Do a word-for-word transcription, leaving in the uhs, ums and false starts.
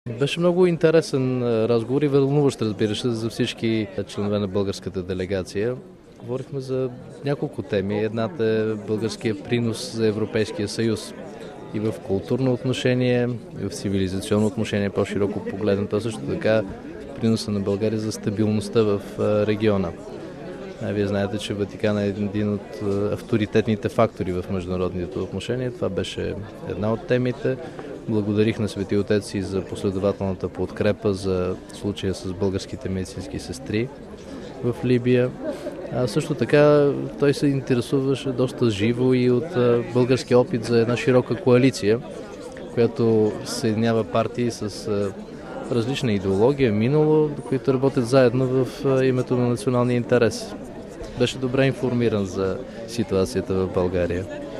Беше много интересен разговор и вълнуващ, разбира се, за всички членове на българската делегация. Говорихме за няколко теми. Едната е българския принос за Европейския съюз и в културно отношение, и в цивилизационно отношение, по-широко погледнато, също така приноса на България за стабилността в региона. Вие знаете, че Ватикан е един от авторитетните фактори в международните отношения. Това беше една от темите. Благодарих на Свети Отец и за последователната подкрепа за случая с българските медицински сестри в Либия. А също така той се интересуваше доста живо и от българския опит за една широка коалиция, която съединява партии с различна идеология, минало, които работят заедно в името на националния интерес. Беше добре информиран за ситуацията в България.